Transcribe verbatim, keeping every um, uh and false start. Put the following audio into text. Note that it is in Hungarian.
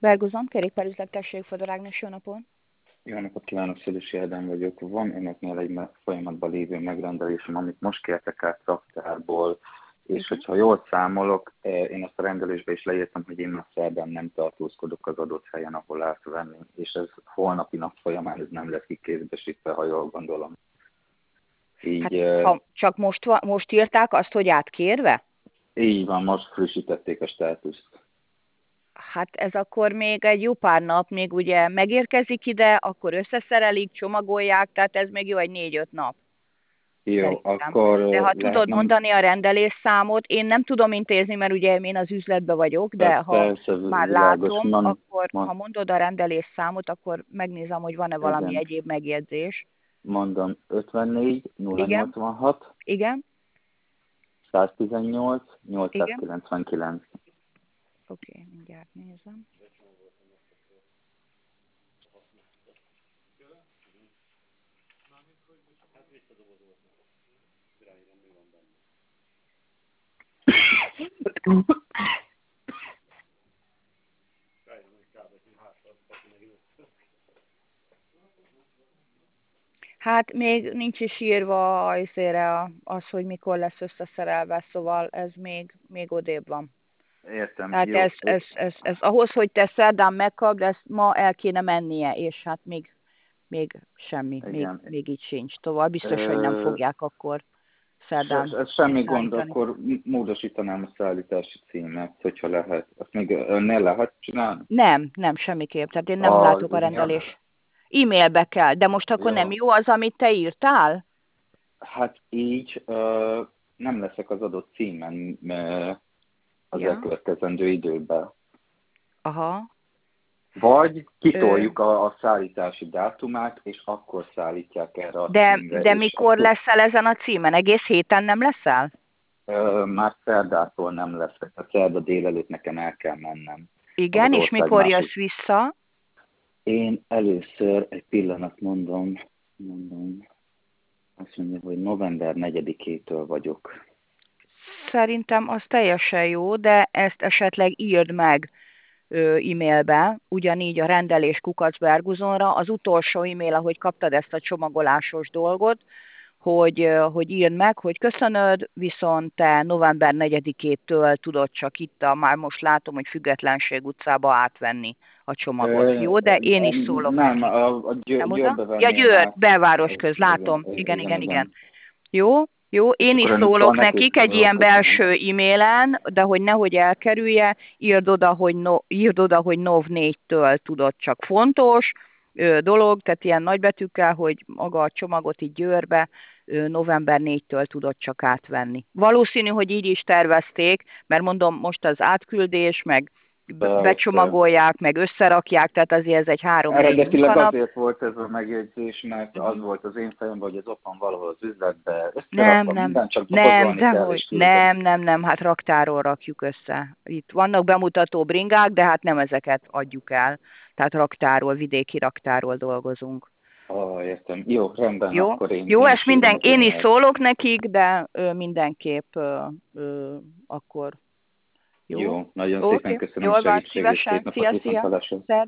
Berguzon, kerékpárüzlet, tessék, Fodor Ágnes, jó napon! Jó napot kívánok, Szödösi Ádám vagyok. Van önöknél egy me- folyamatban lévő megrendelésem, amit most kértek át raktárból, és Igen. hogyha jól számolok, eh, én azt a rendelésbe is leírtam, hogy én már szerdán nem tartózkodok az adott helyen, ahol átvenni, és ez holnapi nap folyamán ez nem lesz kikézbesítve, ha jól gondolom. Így, Hát eh, ha csak most, va- most írták azt, hogy átkérve? így van, most frissítették a státuszt. Hát ez akkor még egy jó pár nap, még ugye megérkezik ide, akkor összeszerelik, csomagolják, tehát ez még jó egy négy-öt nap. Jó, Szerintem. akkor De eh, ha tudod lehetne, mondani a rendelésszámot, én nem tudom intézni, mert ugye én az üzletben vagyok, de per- ha persze már világos, látom, man, akkor ha man, mondod a rendelésszámot, akkor megnézem, hogy van-e valami igen, egyéb megjegyzés. mondom ötvennégy nulla Igen, nyolcvanhat igen, száztizennyolc igen. nyolcszázkilencvenkilenc. Oké, okay, mindjárt nézem. Hát még nincs is írva azért az, hogy mikor lesz összeszerelve, szóval ez még, még odébb van. Értem, Tehát jó. ez, ez, ez, ez ahhoz, hogy te szerdán megkapd, ezt ma el kéne mennie, és hát még, még semmi, még, Igen. még így sincs. Tovább biztos, hogy nem Ö, fogják akkor se, szerdán ez semmi gond, szállítani. akkor módosítanám a szállítási címet, hogyha lehet. Azt még ne lehet csinálni? Nem, nem, semmiképp. Tehát én nem Az látok a e-mail? rendelés. E-mailbe kell, de most akkor nem Jó. jó az, amit te írtál? Hát így ö, nem leszek az adott címen ö, az Ja. elkövetkezendő időben. Aha. Vagy Ö, kitoljuk a, a szállítási dátumát, és akkor szállítják erre a de, címre, de és mikor akkor leszel ezen a címen? Egész héten nem leszel? Ö, már szerdától nem lesz. A szerda délelőtt nekem el kell mennem az Igen, és ország mikor másik. jössz vissza? Én először egy pillanat mondom, mondom, azt mondja, hogy november negyedikétől vagyok. Szerintem az teljesen jó, de ezt esetleg írd meg ö, e-mailbe, ugyanígy a rendelés Kukacberguzonra, az utolsó e-mail, ahogy kaptad ezt a csomagolásos dolgot, hogy, ö, hogy írd meg, hogy köszönöd, viszont te november negyedikétől tudod csak itt, a, már most látom, hogy Függetlenség utcába átvenni a csomagot. Ö, Jó, de én is szólok nem, neki. a, a Győ, Nem oda? Győrbe Ja, venném Győr, át. belváros Ez, köz, igen, látom. Igen, igen, igen, igen. igen. Jó, jó, És én is akkor ön utal szólok nekik? nekik egy Jó, ilyen köszönöm. belső e-mailen, de hogy nehogy elkerülje, írd oda, hogy, no, írd oda, hogy NOV négytől tudod, csak fontos ö, dolog, tehát ilyen nagybetűkkel, hogy maga a csomagot így Győrbe ö, november negyedikétől tudod csak átvenni. Valószínű, hogy így is tervezték, mert mondom, most az átküldés, meg Persze. becsomagolják, meg összerakják, tehát azért ez egy három-négy Eredetileg munkanap. azért volt ez a megjegyzés, mert az Uh-huh. volt az én fejemben, hogy ez ott van valahol az üzletbe, Nem, összerakva, nem, minden csak nem, dobozolni kell dehogy, és küldeni. nem, nem, nem, hát raktáról rakjuk össze. Itt vannak bemutató bringák, de hát nem ezeket adjuk el. Tehát raktáról, vidéki raktáról dolgozunk. Ah, értem. Jó, rendben, Jó? akkor én, Jó, én ezt is írom minden, az én is e-mailt. szólok nekik, de ö, mindenképp ö, ö, akkor jó? Jó, nagyon Oké, szépen okay. köszönöm a Jól van, segítséget, szép szívesen. napot, Szia, viszont szia. hallásra. Szer-